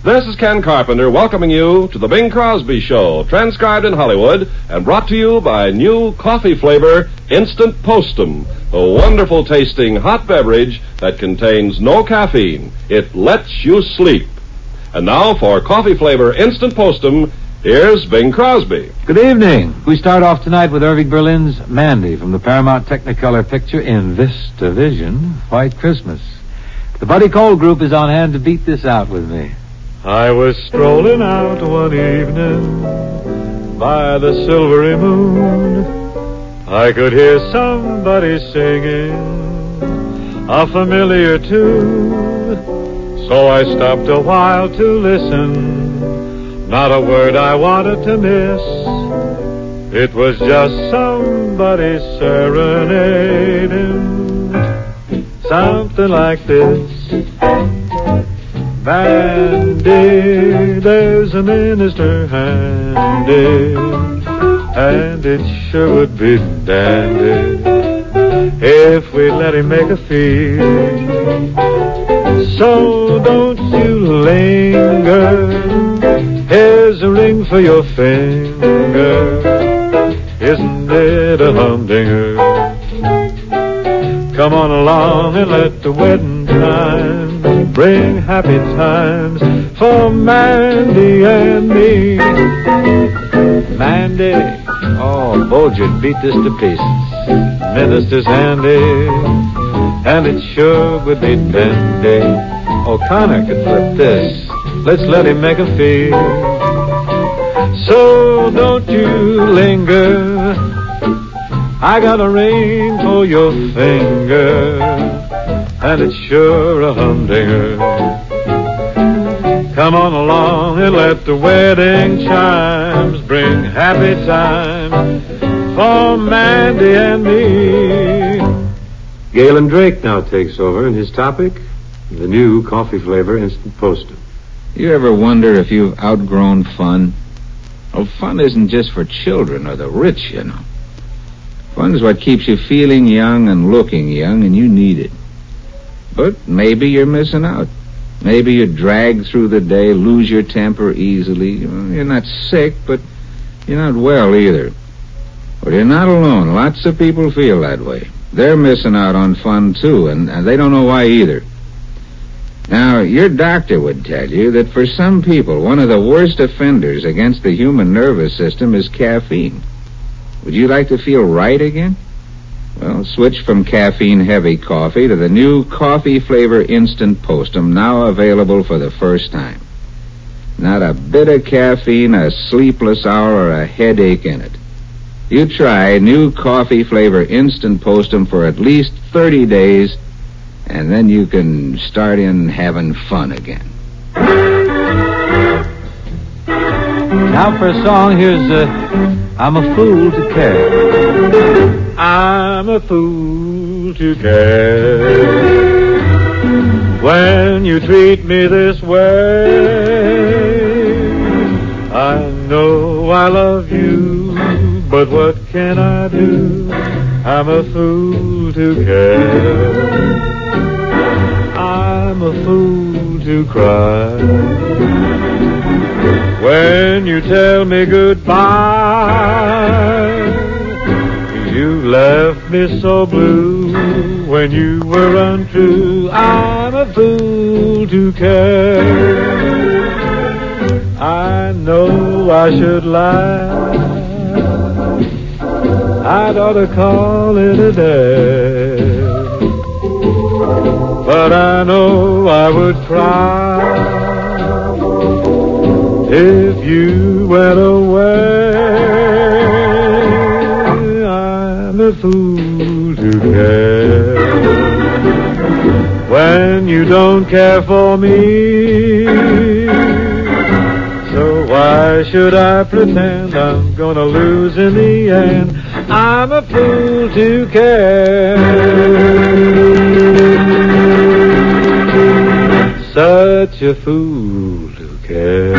This is Ken Carpenter welcoming you to the Bing Crosby Show, transcribed in Hollywood and brought to you by new coffee flavor Instant Postum, a wonderful tasting hot beverage that contains no caffeine. It lets you sleep. And now for coffee flavor Instant Postum, here's Bing Crosby. Good evening. We start off tonight with Irving Berlin's Mandy from the Paramount Technicolor picture In Vista Vision, White Christmas. The Buddy Cole Group is on hand to beat this out with me. I was strolling out one evening by the silvery moon. I could hear somebody singing a familiar tune. So I stopped a while to listen. Not a word I wanted to miss. It was just somebody serenading. Something like this. Bandy, there's a minister handy, and it sure would be dandy if we let him make a fee. So don't you linger, here's a ring for your finger, isn't it a humdinger? Come on along and let the wedding time bring happy times for Mandy and me. Mandy, oh, Bulger, beat this to pieces. Minister's handy, and it sure would be dandy. O'Connor could flip this. Let's let him make a fee. So don't you linger, I got a ring for your finger, and it's sure a humdinger. Come on along and let the wedding chimes bring happy times for Mandy and me. Galen Drake now takes over, and his topic, the new coffee flavor Instant Postum. You ever wonder if you've outgrown fun? Oh, fun isn't just for children or the rich, you know. Fun's what keeps you feeling young and looking young, and you need it. But maybe you're missing out. Maybe you drag through the day, lose your temper easily. You're not sick, but you're not well either. But you're not alone. Lots of people feel that way. They're missing out on fun, too, and they don't know why either. Now, your doctor would tell you that for some people, one of the worst offenders against the human nervous system is caffeine. Would you like to feel right again? Well, switch from caffeine-heavy coffee to the new coffee flavor Instant Postum, now available for the first time. Not a bit of caffeine, a sleepless hour, or a headache in it. You try new coffee flavor Instant Postum for at least 30 days, and then you can start in having fun again. Now for a song, here's I'm a Fool to Care. I'm a fool to care when you treat me this way. I know I love you, but what can I do? I'm a fool to care. I'm a fool to cry when you tell me goodbye. You left me so blue when you were untrue. I'm a fool to care. I know I should lie. I'd ought to call it a day, but I know I would cry if you went away. I'm a fool to care when you don't care for me. So why should I pretend I'm gonna lose in the end? I'm a fool to care. Such a fool to care.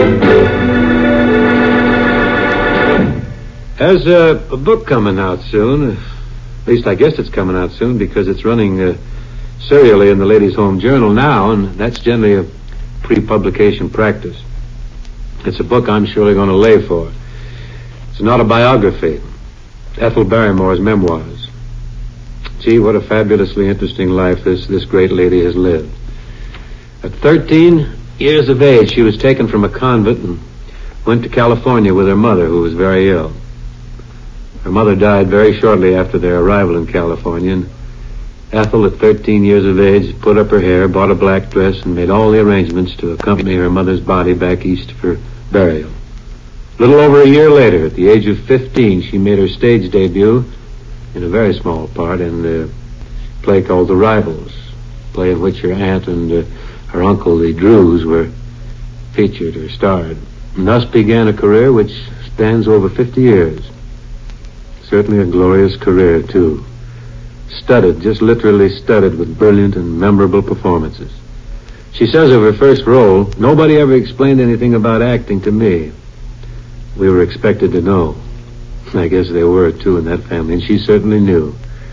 There's a book coming out soon. At least I guess it's coming out soon because it's running serially in the Ladies' Home Journal now, and that's generally a pre-publication practice. It's a book I'm surely going to lay for. It's an autobiography, Ethel Barrymore's memoirs. Gee, what a fabulously interesting life this great lady has lived. At 13 years of age, she was taken from a convent and went to California with her mother, who was very ill. Her mother died very shortly after their arrival in California, and Ethel, at 13 years of age, put up her hair, bought a black dress, and made all the arrangements to accompany her mother's body back east for burial. A little over a year later, at the age of 15, she made her stage debut in a very small part in the play called The Rivals, a play in which her aunt and her uncle, the Drews, were featured or starred. And thus began a career which spans over 50 years. Certainly a glorious career, too. Studded, just literally studded with brilliant and memorable performances. She says of her first role, nobody ever explained anything about acting to me. We were expected to know. I guess they were, too, in that family, and she certainly knew.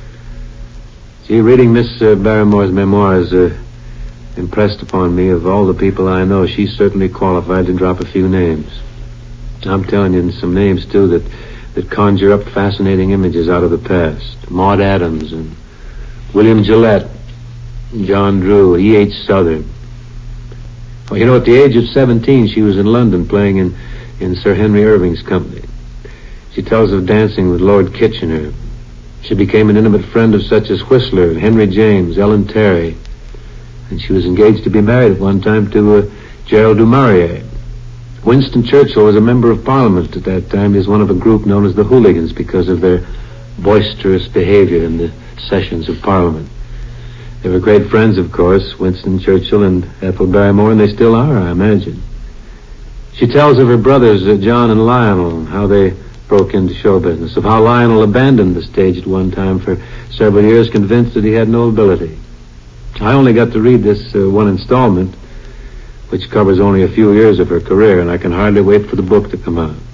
See, reading Miss Barrymore's memoirs impressed upon me, of all the people I know, she's certainly qualified to drop a few names. I'm telling you some names, too, that conjure up fascinating images out of the past. Maud Adams and William Gillette, John Drew, E.H. Southern. Well, you know, at the age of 17, she was in London playing in Sir Henry Irving's company. She tells of dancing with Lord Kitchener. She became an intimate friend of such as Whistler, Henry James, Ellen Terry. And she was engaged to be married at one time to Gerald du Maurier. Winston Churchill was a member of Parliament at that time. He was one of a group known as the Hooligans because of their boisterous behavior in the sessions of Parliament. They were great friends, of course, Winston Churchill and Ethel Barrymore, and they still are, I imagine. She tells of her brothers, John and Lionel, and how they broke into show business, of how Lionel abandoned the stage at one time for several years, convinced that he had no ability. I only got to read this one installment, which covers only a few years of her career, and I can hardly wait for the book to come out.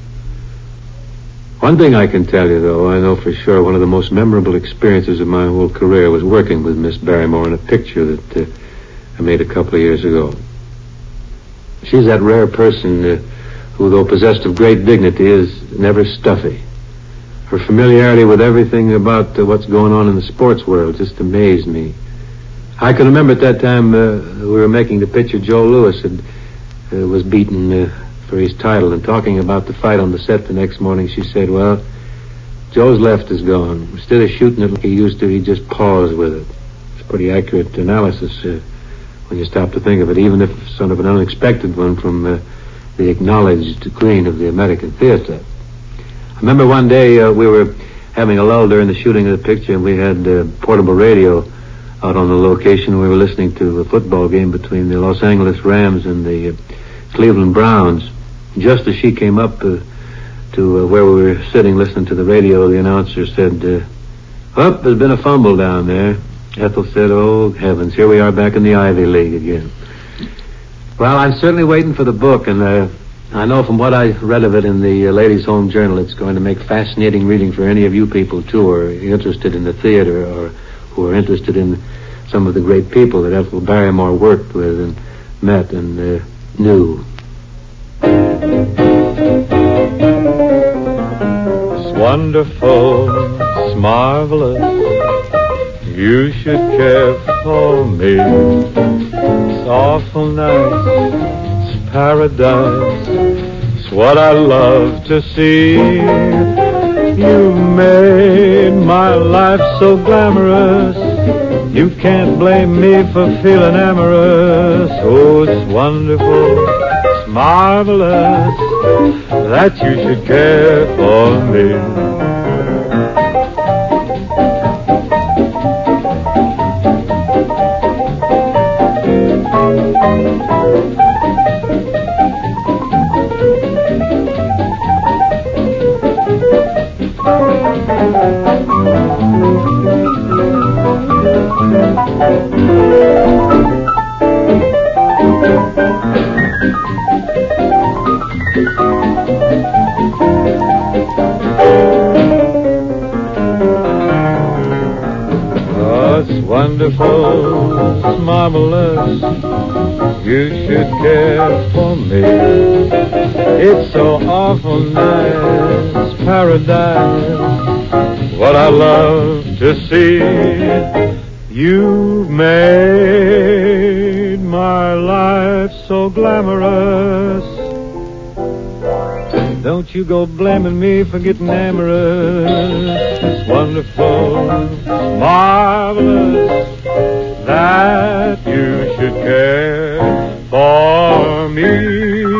One thing I can tell you, though, I know for sure one of the most memorable experiences of my whole career was working with Miss Barrymore in a picture that I made a couple of years ago. She's that rare person who, though possessed of great dignity, is never stuffy. Her familiarity with everything about what's going on in the sports world just amazed me. I can remember at that time we were making the picture. Joe Louis was beaten for his title, and talking about the fight on the set the next morning, she said, well, Joe's left is gone. Instead of shooting it like he used to, he just paused with it. It's a pretty accurate analysis when you stop to think of it, even if sort of an unexpected one from the acknowledged queen of the American theater. I remember one day we were having a lull during the shooting of the picture, and we had portable radio out on the location. We were listening to a football game between the Los Angeles Rams and the Cleveland Browns. Just as she came up to where we were sitting listening to the radio, the announcer said, there's been a fumble down there. Ethel said, oh, heavens, here we are back in the Ivy League again. Well, I'm certainly waiting for the book, and I know from what I read of it in the Ladies' Home Journal, it's going to make fascinating reading for any of you people, too, who are interested in the theater or who are interested in some of the great people that Ethel Barrymore worked with and met and knew. It's wonderful, it's marvelous, you should care for me. It's awful nice, it's paradise, it's what I love to see. You made my life so glamorous, you can't blame me for feeling amorous. Oh, it's wonderful, it's marvelous, that you should care for me. Wonderful, it's marvelous, you should care for me. It's so awful nice, paradise, what I love to see. You've made my life so glamorous. Don't you go blaming me for getting amorous. It's wonderful, marvelous that you should care for me.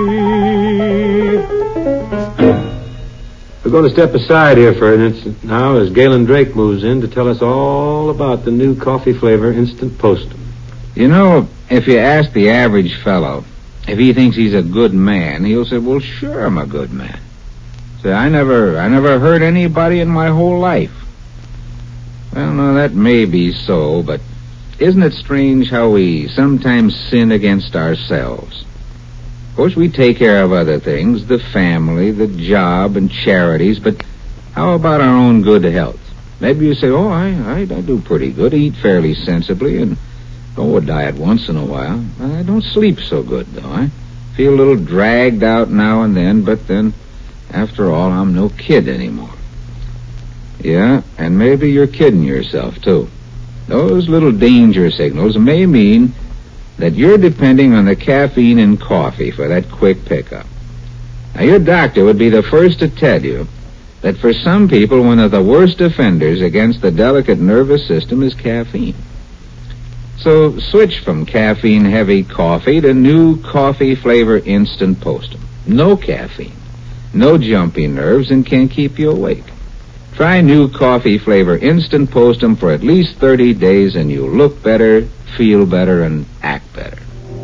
We're going to step aside here for an instant now as Galen Drake moves in to tell us all about the new coffee flavor Instant Postum. You know, if you ask the average fellow if he thinks he's a good man, he'll say, well, sure, I'm a good man. Say, I never hurt anybody in my whole life. Well, no, that may be so, but isn't it strange how we sometimes sin against ourselves? Of course, we take care of other things, the family, the job, and charities, but how about our own good health? Maybe you say, oh, I do pretty good, eat fairly sensibly, and go a diet once in a while. I don't sleep so good, though. I feel a little dragged out now and then, but then, after all, I'm no kid anymore. Yeah, and maybe you're kidding yourself, too. Those little danger signals may mean that you're depending on the caffeine in coffee for that quick pickup. Now, your doctor would be the first to tell you that for some people, one of the worst offenders against the delicate nervous system is caffeine. So switch from caffeine-heavy coffee to new coffee flavor Instant Postum. No caffeine, no jumpy nerves, and can keep you awake. Try new coffee flavor Instant Postum for at least 30 days and you'll look better, feel better, and act better.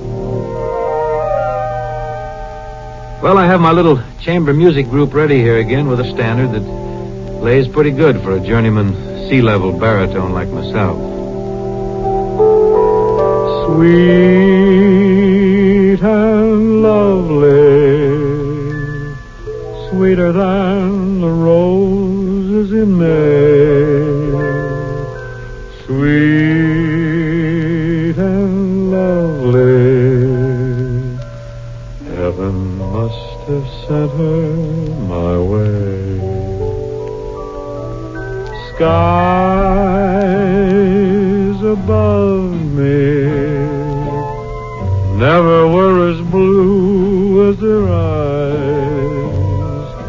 Well, I have my little chamber music group ready here again with a standard that lays pretty good for a journeyman C-level baritone like myself. Sweet and lovely, sweeter than the roses in May. Sweet and lovely, heaven must have sent her my way. Skies above me never were as blue as their eyes,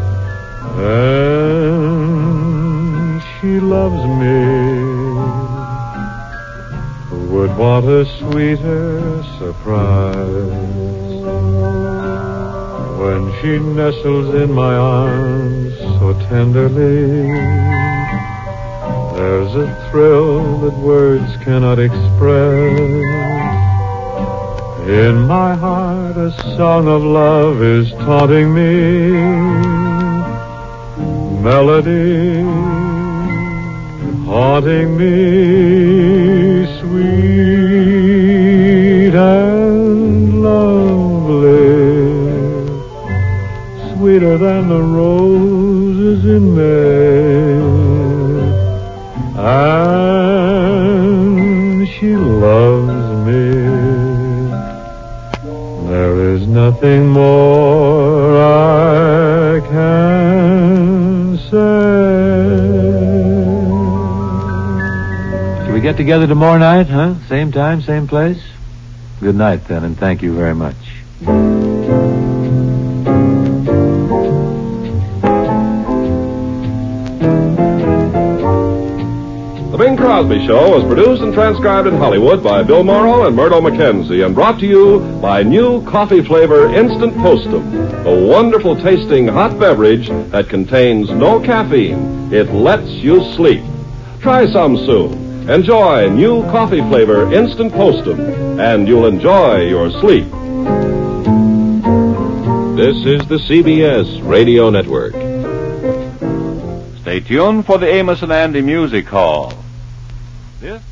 and she loves me. Who would want a sweeter surprise when she nestles in my arms so tenderly? There's a thrill that words cannot express. In my heart a song of love is taunting me. Melody haunting me. Sweet and lovely, sweeter than the roses in May. And she loves me. There is nothing more I can say. Shall we get together tomorrow night, huh? Same time, same place? Good night, then, and thank you very much. The Bing Crosby Show was produced and transcribed in Hollywood by Bill Morrow and Murdo McKenzie and brought to you by new coffee flavor Instant Postum, a wonderful tasting hot beverage that contains no caffeine. It lets you sleep. Try some soon. Enjoy new coffee flavor Instant Postum, and you'll enjoy your sleep. This is the CBS Radio Network. Stay tuned for the Amos and Andy Music Hall. This